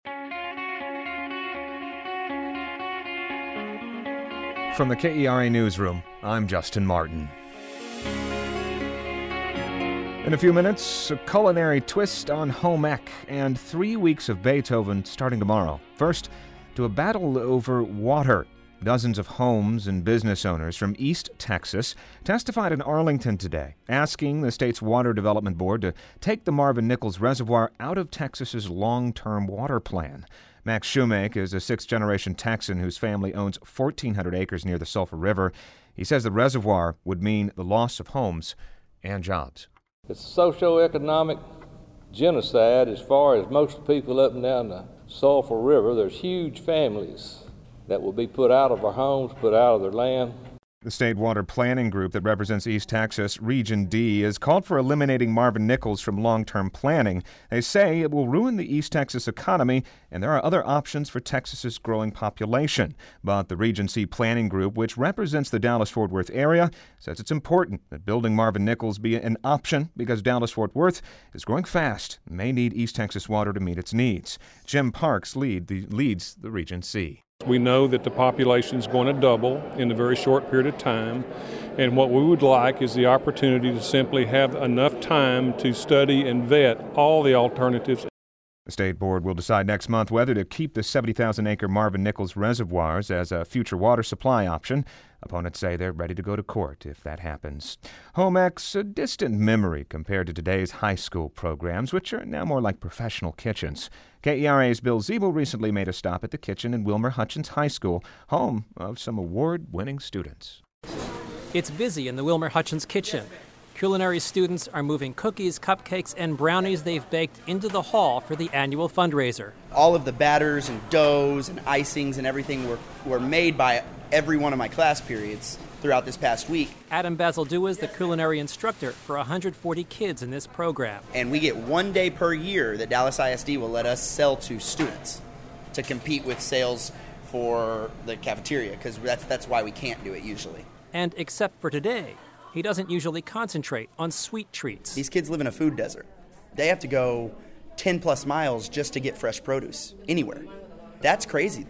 From the KERA Newsroom, I'm Justin Martin. In a few minutes, a culinary twist on home ec and 3 weeks of Beethoven starting tomorrow. First, to a battle over water. Dozens of homes and business owners from East Texas testified in Arlington today, asking the state's Water Development Board to take the Marvin Nichols Reservoir out of Texas's long-term water plan. Max Shoemake is a sixth-generation Texan whose family owns 1,400 acres near the Sulphur River. He says the reservoir would mean the loss of homes and jobs. It's socioeconomic genocide as far as most people up and down the Sulphur River. There's huge families that will be put out of our homes, put out of their land. The state water planning group that represents East Texas, Region D, has called for eliminating Marvin Nichols from long-term planning. They say it will ruin the East Texas economy, and there are other options for Texas's growing population. But the Region C planning group, which represents the Dallas-Fort Worth area, says it's important that building Marvin Nichols be an option because Dallas-Fort Worth is growing fast and may need East Texas water to meet its needs. Jim Parks leads the Region C. We know that the population is going to double in a very short period of time, and what we would like is the opportunity to simply have enough time to study and vet all the alternatives. The state board will decide next month whether to keep the 70,000-acre Marvin Nichols reservoirs as a future water supply option. Opponents say they're ready to go to court if that happens. Home ec's a distant memory compared to today's high school programs, which are now more like professional kitchens. KERA's Bill Ziebel recently made a stop at the kitchen in Wilmer Hutchins High School, home of some award-winning students. It's busy in the Wilmer Hutchins kitchen. Culinary students are moving cookies, cupcakes, and brownies they've baked into the hall for the annual fundraiser. All of the batters and doughs and icings and everything were made by every one of my class periods throughout this past week. Adam Basildua is the culinary instructor for 140 kids in this program. And we get 1 day per year that Dallas ISD will let us sell to students to compete with sales for the cafeteria, because that's why we can't do it usually. And except for today, he doesn't usually concentrate on sweet treats. These kids live in a food desert. They have to go 10 plus miles just to get fresh produce anywhere. That's crazy.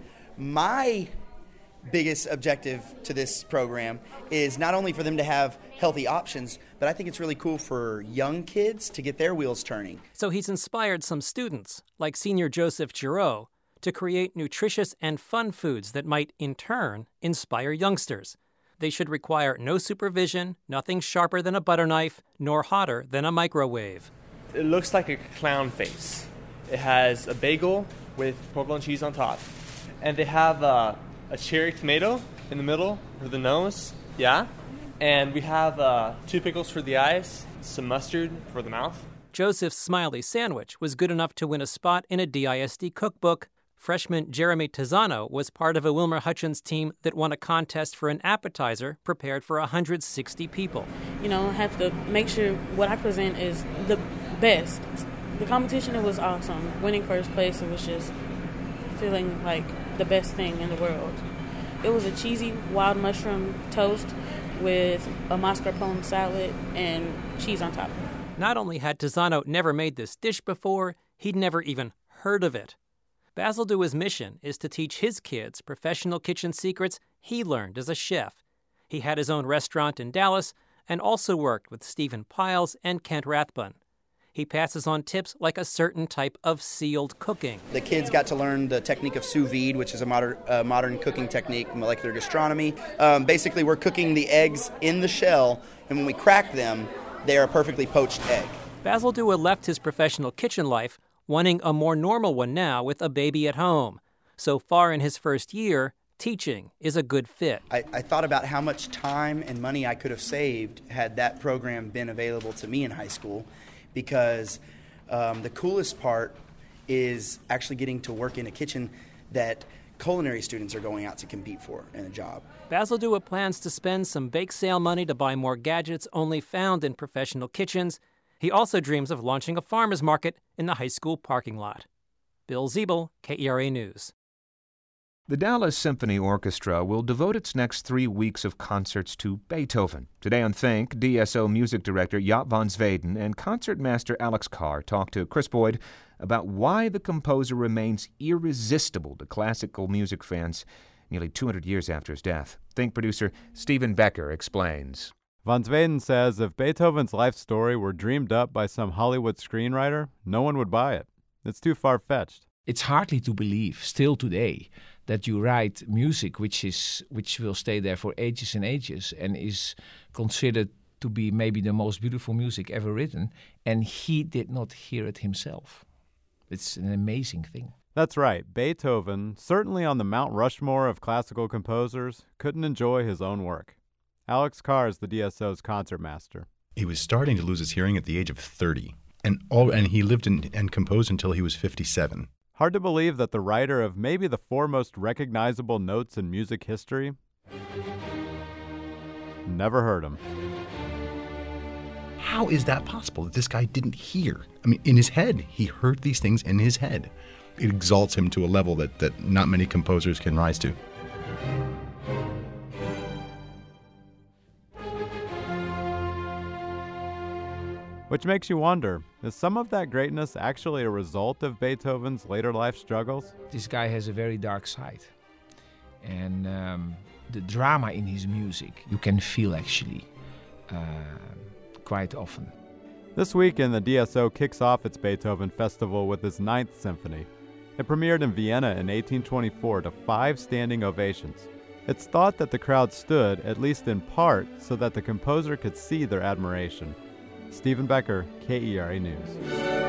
My biggest objective to this program is not only for them to have healthy options, but I think it's really cool for young kids to get their wheels turning. So he's inspired some students, like senior Joseph Giroux, to create nutritious and fun foods that might, in turn, inspire youngsters. They should require no supervision, nothing sharper than a butter knife, nor hotter than a microwave. It looks like a clown face. It has a bagel with provolone cheese on top. And they have a cherry tomato in the middle for the nose, yeah. And we have 2 pickles for the eyes, some mustard for the mouth. Joseph's smiley sandwich was good enough to win a spot in a DISD cookbook. Freshman Jeremy Tizano was part of a Wilmer Hutchins team that won a contest for an appetizer prepared for 160 people. You know, I have to make sure what I present is the best. The competition, it was awesome. Winning first place, it was just feeling like the best thing in the world. It was a cheesy wild mushroom toast with a mascarpone salad and cheese on top. Not only had Tizano never made this dish before, he'd never even heard of it. Basildua's mission is to teach his kids professional kitchen secrets he learned as a chef. He had his own restaurant in Dallas and also worked with Stephen Piles and Kent Rathbun. He passes on tips like a certain type of sealed cooking. The kids got to learn the technique of sous vide, which is a modern cooking technique, molecular gastronomy. Basically, we're cooking the eggs in the shell, and when we crack them, they are a perfectly poached egg. Basildua left his professional kitchen life wanting a more normal one now with a baby at home. So far in his first year, teaching is a good fit. I thought about how much time and money I could have saved had that program been available to me in high school, because the coolest part is actually getting to work in a kitchen that culinary students are going out to compete for in a job. Basildua plans to spend some bake sale money to buy more gadgets only found in professional kitchens. He also dreams of launching a farmer's market in the high school parking lot. Bill Ziebel, KERA News. The Dallas Symphony Orchestra will devote its next 3 weeks of concerts to Beethoven. Today on Think, DSO music director Jaap van Zweden and concertmaster Alex Carr talked to Chris Boyd about why the composer remains irresistible to classical music fans nearly 200 years after his death. Think producer Stephen Becker explains. Van Zweden says if Beethoven's life story were dreamed up by some Hollywood screenwriter, no one would buy it. It's too far-fetched. It's hardly to believe, still today, that you write music which will stay there for ages and ages and is considered to be maybe the most beautiful music ever written, and he did not hear it himself. It's an amazing thing. That's right. Beethoven, certainly on the Mount Rushmore of classical composers, couldn't enjoy his own work. Alex Carr is the DSO's concertmaster. He was starting to lose his hearing at the age of 30, and he lived and composed until he was 57. Hard to believe that the writer of maybe the four most recognizable notes in music history never heard him. How is that possible that this guy didn't hear? I mean, in his head, he heard these things in his head. It exalts him to a level that not many composers can rise to. Which makes you wonder, is some of that greatness actually a result of Beethoven's later life struggles? This guy has a very dark side. And the drama in his music, you can feel actually quite often. This weekend, the DSO kicks off its Beethoven Festival with his 9th Symphony. It premiered in Vienna in 1824 to 5 standing ovations. It's thought that the crowd stood, at least in part, so that the composer could see their admiration. Stephen Becker, KERA News.